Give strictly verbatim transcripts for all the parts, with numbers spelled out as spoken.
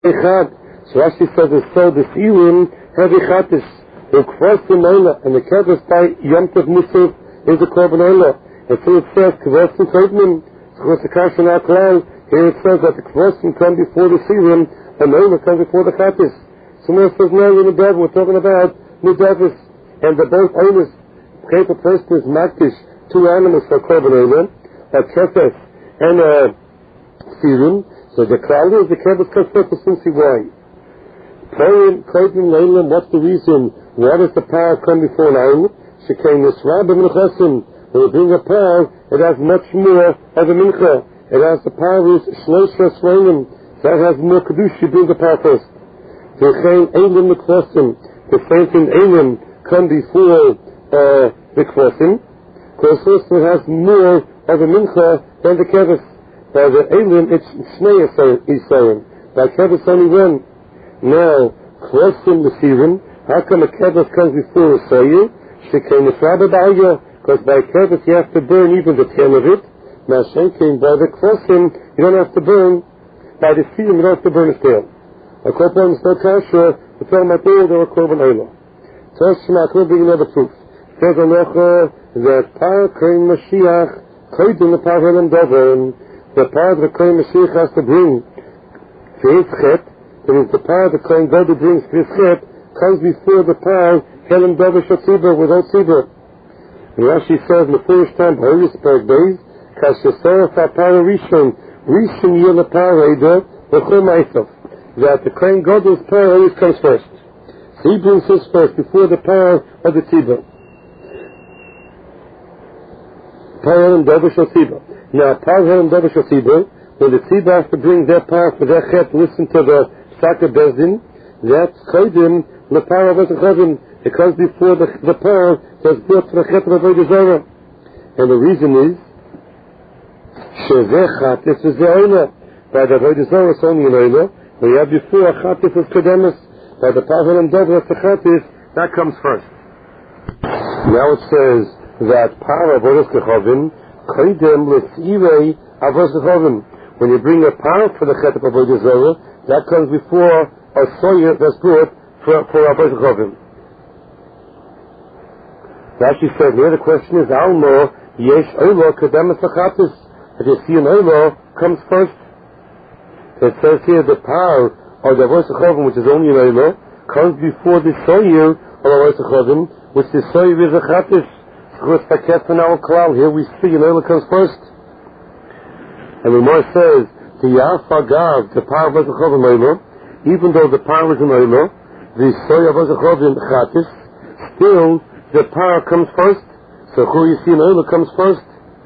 So Rashi says it's so the Sirim heavy chatis. The Kvasim Oila and the Kevis by Yom Tov Musaf is the Korban Oila. And so it says Kvasim Koidnim. So it's the Kashan Aklal. Here it says that the Kvasim come before the Sirim and Oila comes before the chatis. So when it says now in the Dev, we're talking about Nudavis. And the both owners, if a person is Makdish, two animals for Korban Oila, a Kefes and a Sirim. So the Klal is the Kevis comes first to see why. What's the reason? Why does the power come before an ayim? Shekain Nisrabim Nechasim. When you bring a power, it has much more of a mincha. It has the power is Shloisha Sveinim. That has more kedusha. You bring the power first. V'chein Eilim Nekvasim. The same thing Eilim come before uh, the Kvasim. Because first it has more of a mincha than the Kevis. By the Eilim, it's Shnei Yisayim. By Kevis only one. Now, Kvasim L'Sirim, how come a Kevis comes before a Soyer? Shekain Nisrabim Ba'aya. Because by Kevis you have to burn even the tail of it. Now, Shenkin, by the Kvasim, you don't have to burn. By the Sirim, you don't have to burn his tail. A Korban is no kasha, the Torah Matil, there are Korban Oila. Tosh Shema, we'll bring another proof. Says Alecha, that Par Kohen Mashiach, Koydin the Par Helam Doven, the Par the Kohen Mashiach has to bring to his chet. It is the power the Kohen Gadol brings to his chet comes before the power Helam Dovish Tzibur without Tzibur. And Rashi says in the first time, Holy Spirit days, Kashasaraf HaPara Rishon, Rishon Yil HaPara Eda, V'chol Ma'isov, that the Kohen Gadol's power always comes first. So he brings his first before the power of the Tzibur. Power Helam Dovish Tzibur. Now, power Helam Dovish Tzibur, when the Tzibur has to bring their power for their chet, listen to the Saka Bezdin, that's Kodim, the power of the Chavim. It comes before the, the power that's brought to the Chet of Avodah Zarah. And the reason is, Shezeh Chatis is the Oila. By the Avodah Zarah, it's only an Oila. When you have before a Chatis is Kedemus. By the power of the the Chatis, that comes first. Now it says that power of Avodah Chavim, Kodim L'Tzirei Avodah Chavim. When you bring a power for the Chet of Avodah Zarah, that comes before a soyer that's brought for, for Avodah Chavim. Rashi said here the question is, Almo, Yesh Oilo Kedemus Achatis. If you see an Oilo, comes first. It says here the power of the Avodah Chavim, which is only an Oilo, comes before the soyer of Avodah Chavim, which the soyer is Achatis. Here we see an Oilo comes first. And the Gemara says, the Yafagav, the power of Avodah Chavim, even though the power is an Oilo, the soy of Avodah Chavim Chatis, still the power comes first. So who you see an Oilo comes first.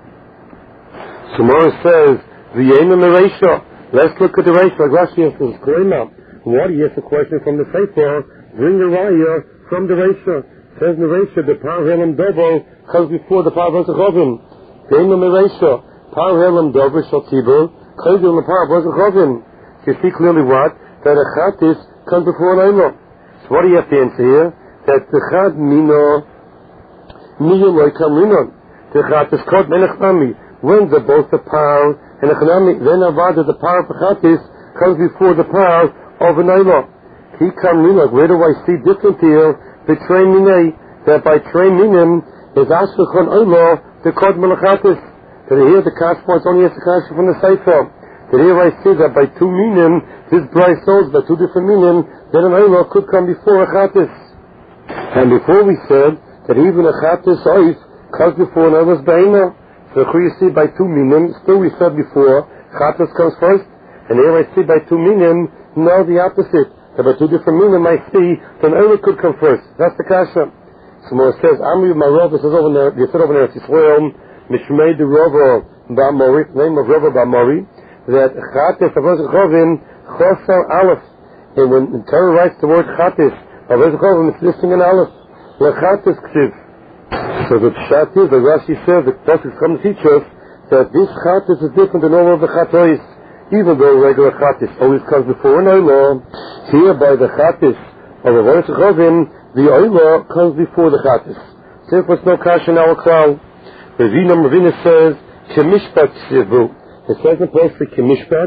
So Gemara says, the Yemim Reisha. Let's look at the Reisha. Like Rashi says, Grema. What is the question from the Sefer? Bring the Raya from the Reisha. Says the Reisha, the power of Helam Dovo comes before the power of Avodah Chavim. The Yemim Reisha. Power Helam Dovo Shal Tibur. Koydin the power of Avodah Chavim. You see clearly what? That a Chatis comes before an Oilo. So what do you have to answer here? That the Chad Mino Miyo Loi Kam Rinon. The Chatis called Melech Nami. When the both the power and the Chanami, then Avada, the power of the Chatis comes before the power of an Oilo. He Kam Rinon. Where do I see different here? Betray Minei. That by Trey Minim is Ashkechon Oilo, the called Melech Chatis. That here the cash points only has the cash from the Sefer. That here I see that by two minim, this bright souls, by two different minim, that an Oilo could come before a Chatis. And before we said that even a Chatis Oif comes before an Oilo's Be'ina. So who you see by two minim, still we said before, Chatis comes first. And here I see by two minim, now the opposite. That by two different minim I see that an Oilo could come first. That's the Kasha. So Moshe says, Amri Marov, this is over there, you said over there, Yisrael, Mishmei de Rovo Ba'amori, name of Rovo Ba'amori, that Chatis of Avodah Chavim, Chosar Aleph. And when the Torah writes the word Chatis of Avodah Chavim, it's listing an Aleph. Lechatis Ksiv. So the Pshat is, the Rashi says, the Pasuk come to teach us that this Chatis is different than all of the Chatois. Even though regular Chatis always comes before an Oilo, here by the Chatis of Avodah Chavim, the Oilo comes before the Chatis. Therefore, it's no Kasha in our Klal. Ravina Ravina says, Kemishpat Ksivu. It says in place the Kemishpat,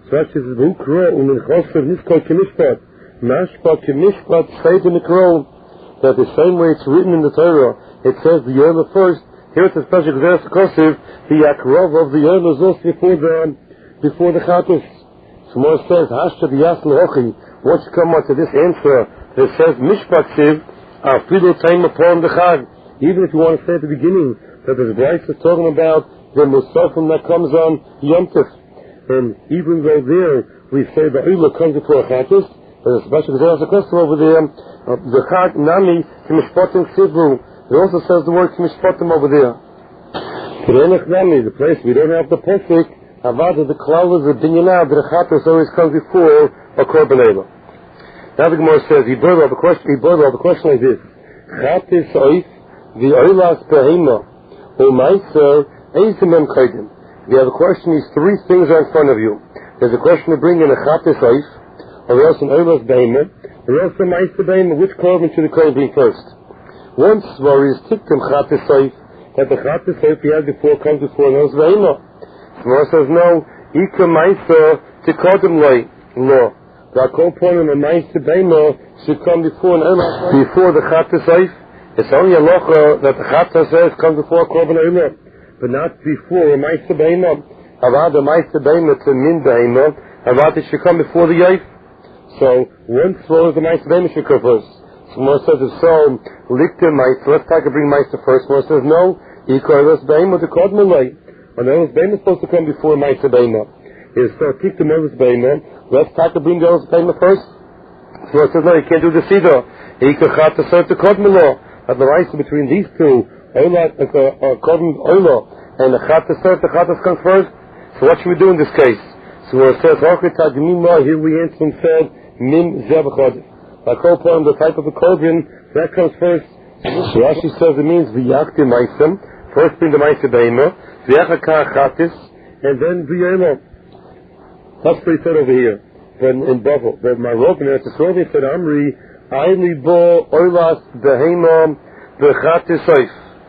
So Rashi says, V'ukro u'min chosev niskol k'mishpat. Mashpat k'mishpat said in the Quran that the same way it's written in the Torah, it says the Yola first. Here it's a special Gzeres HaKosev, the Yakrov of the Yola is also before the, before the Chatos. So more says, Hashta D'yas L'hochi. Once you come on to this answer, that says, Mishpat Siv, Afilu Taim upon the Chag. Even if you want to say at the beginning, that the Bryce is talking about the Musafim that comes on Yom Tov. And even though there, we say the Oila comes before Chatos, there's a special Gzeres HaKosev over there, uh, the Chag Nami, Kimishpatim Sivru. It also says the word Kimishpatim over there. Kerenach Nami, the place we don't have the Pesach, Avada, the Klaus, the Binyanah, the Chatos always comes before a Korban Eilah. Now the Gemara says, he boiled all the question, he boiled all the question like this. Chatos Oif, the Oilas Behema, U'Maiser, Eizemem Kaidim. You have a question, these three things are in front of you. There's a question to bring in a Chatos Oif, or else an Oilas Behema, or else a Maiser Behema. Which Korban should the Kohen bring first? Once Svar is Tikkum Chatos Oif, that the Chatos Oif he had before comes before an Oilas Behema. Svar says no, Ika Maiser Tikodim Loi, law. The Akol point on a Maiser Behema should come before an Oilas before the Chatos Oif. It's only a locha that the Chatos Oif comes before a Korban Eilah, but not before a Maiser Behema. Avad a Maiser Behema to Min Behema, Avad it should come before the Oif. So once Svar is the Maiser Behema should come first. So Mor says if so, Likta Maiser, let's take a bring Maiser first. Mor says no, Ikoilas Behema to Kodman Loi. And Oilas Behema is supposed to come before Maiser Behema. Is so Tikkum Oilas Behema, let's take a bring Oilas Behema first. So Mor says no, you can't do this either. Ika Chatos Oif to Kodman Loi. At the right between these two, Oila, uh, Kodman Oila, and the Chatos Oif, the Chatos comes first. So what should we do in this case? So Mor says, here we answer and said, Mim Zebachod. Like all point the type of a Korban, that comes first. So Rashi says it means V'yakti Maisem, first bring the Maiser Behema, V'yachaka Chatos, and then V'yelo. That's what he said over here. But in Bavel, but my rope in Eretz Yisrael, he said, Amri, Aili Bo Oilas Behema V'chatos Oif.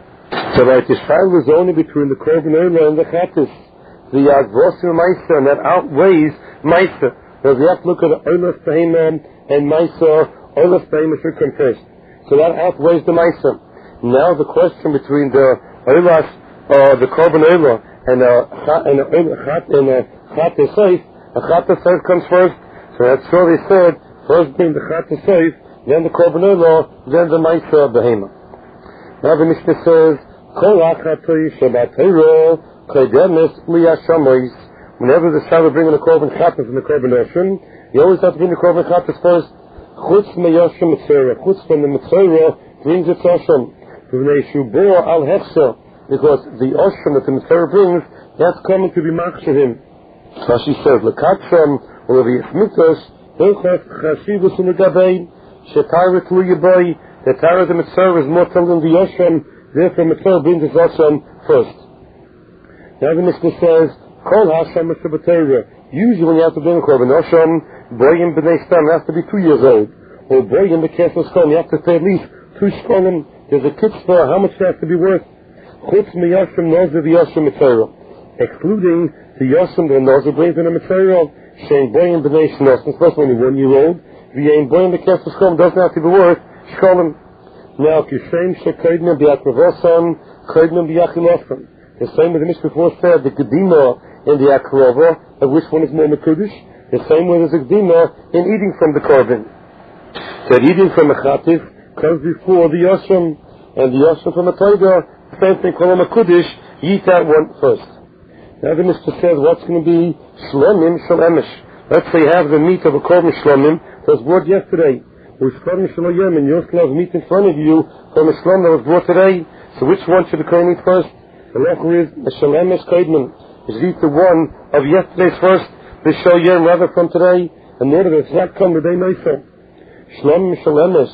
So like the Shail is only between the Korban Eilah and the Chatos. The Yadvosim Maiser, and that outweighs Maiser. Because you have to look at the Oilas Behema and Maiser. Oilas Behema should come first. So that outweighs the Maiser. Now the question between the Oilas, uh, the Korban Eilah, and uh, and a Chatos Oif, a Chatos Oif comes first. So that's what they said. First bring the Chatos Oif, then the Korban Eilah, then the Maiser Behema. Now the Mishnah says, Kol Achatoi Shabbat Torah Kodemes Liyashamois. Whenever the Shabbat bringing a Korban Chatos and the Korban Oshim, you always have to bring the Korban Chatos first. Chutz Meyashim Mitzorah. Chutz from the Mitzorah brings its Oshim. V'nei Shubor Al Hechsha. Because the Oshim that the Mitzorah brings, that's coming to be Machshahim. Rashi says, Lekatsham, or the Yismitos, Hilchot Chashivus U'Legabei, Shetara Tluyabai, the Tara of the Mitzorah is more than the Oshim, therefore Mitzorah brings its Oshim first. Now the Mishnah says, Kol Hashem Shabbatera. Usually when you have to bring a Korban Osham, Boyim B'nei Stam has to be two years old. Or Boyim B'Kesel Skom, you have to pay at least two Skolim. There's a kitzvah, how much that has to be worth? Chutz Miyashim Nozer V'Yoshim Mitzorah. Excluding the Yoshim the Nozer brings in a Mitzorah, Shein Boyim B'nei Shnosim, especially when you're one year old. V'yein Boyim B'Kesel Skom doesn't have to be worth Skolim. Now, Kishem Shekoidnim B'Akravosan, Koidnim B'Achilosan. The same as the Mishnah before said, the Kedima in the Akrova, of which one is more Mekudish, the same way there's a Kedima in eating from the Korban. That eating from a Chatif comes before the Yoshim, and the Yoshim from a Toiga, same thing called a Mekudish, you eat that one first. Now the Mishnah says, what's going to be Shlomim Shalomish? Let's say you have the meat of a Korban Shlomim that was brought yesterday. With Shlomim Shaloyim, and you also have meat in front of you from a Shlom that was brought today. So which one should the Kohen eat first? The local is the Shalemes Kaidman. Is eat the one of yesterday's first, the Shoyem rather from today, and the other does not come the day nicer. Shlom Shalemes.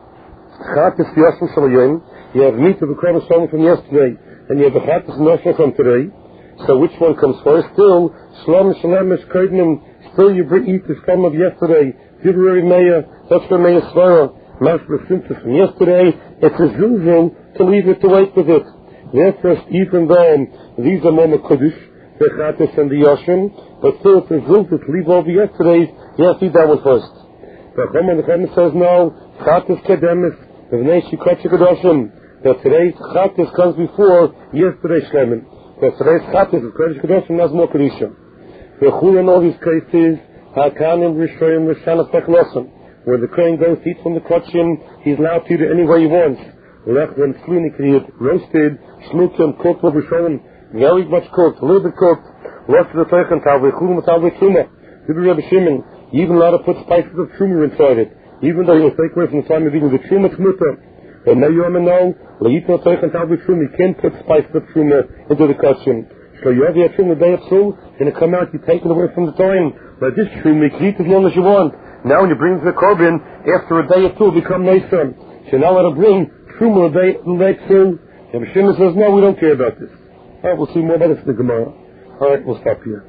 Chatis Yoshim Shalayim. You have meat of the Korban Shalom from yesterday, and you have the Chatis Nosha from today. So which one comes first? Still, Shlom Shalemes Kaidman. Still you eat the Shalom of yesterday. February Meya, that's the Meya Svara. Master Simpson from yesterday. It's a zilzum to leave it to wait with it. Therefore, even though these are more Mekudish, the Chatas and the Yoshim, but still if there's room to leave over yesterday's, you have to eat that one first. The Chum says no, Chatas Kedemis, the Vnei Shikot Shikadoshim, that today's Chatas comes before yesterday's Shlemin. That today's Chatas is Kodesh Kedoshim, that's more Kedusha. The Chul in all these cases, Hakanim Rishoyim Rishanah Pechlosim, where the crane goes to eat from the Kochim, he's allowed to eat it any way he wants. Left when Slini can eat roasted, Shlukim, cooked with Rishoyim, very much cooked, a little bit cooked. Lost to the Teichen, Tavle Chulum, Tavle Truma. Did Rabbi Shimon, he even allowed to put spices of Truma inside it, even though he was taken away from the time of eating the Truma Tmuta. And now you want to know, Leitno Teichen, Tavle Truma, you can't put spices of Truma into the Kochim. So you have your Truma day of Tzul, and it come out, you take it away from the time. But this Truma, you can eat as long as you want. Now when you bring the Korban, after a day or two, it become nicer. So now let her bring Truma a day, a day through. Rabbi Shimon says, no, we don't care about this. Alright, we'll see more about this in the Gemara. Alright, we'll stop here.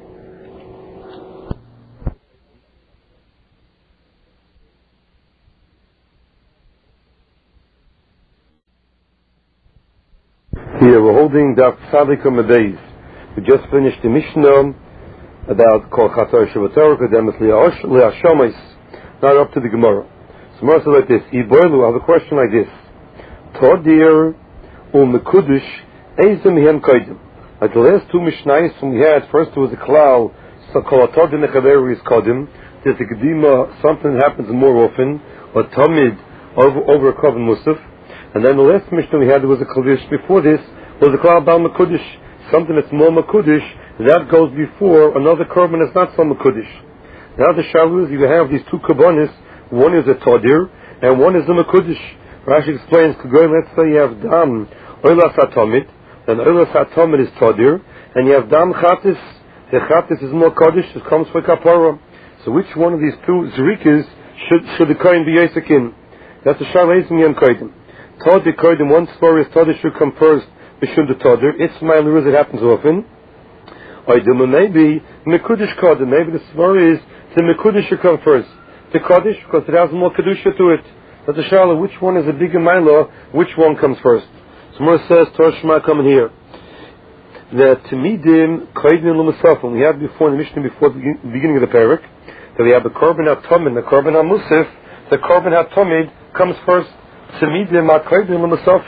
Here, we're holding Daf Tzadik Amadeis. We just finished the Mishnah about Kol Chatar Shavatar, Kedemis Le'ashamis. Now up to the Gemara. So Gemara says like this, Iboilu, I have a question like this. Todir u'mekudush eizem hem koidim. Like the last two Mishnayos we had, first there was a klal, so Kol Hatar D'Nechaveru is kodim. There's a Gedima, something happens more often, or Tamid, over, over a Koven Musaf. And then the last Mishnah we had, there was a Klavish before this, was a klal Bal Mekudush, something that's more Mekudush, that goes before another Korban that's not so Mekudush. Now the shalu is you have these two Kabbonis, one is a Todir, and one is a Mekudush. Rashi explains, let's say you have Dam, Oilas HaTomid, and Oilas HaTomid is Todir, and you have Dam Chatis, the Chatis is more Kodesh, it comes for Kapara. So which one of these two Zrikas should, should the Kohen be Yesekin? That's the shalu Eizim Yem Kodim. Todir Kodim, one story is Todir should come first, Bishun the Todir, it's my Luruz, it happens often. Or maybe Mekudush Kodim, maybe the story is the Mekudush should come first. The Kodesh, because it has more Kedusha to it. But the Shala, which one is a bigger Milo, which one comes first? So Mor says, Torah coming here. The Timidim, Koidim Lumasafim, we had before in the Mishnah, before the beginning of the parak, that we have the Korban HaTomid, the Korban HaMusaf, the Korban HaTomid comes first. Timidim, Koidim Lumasafim.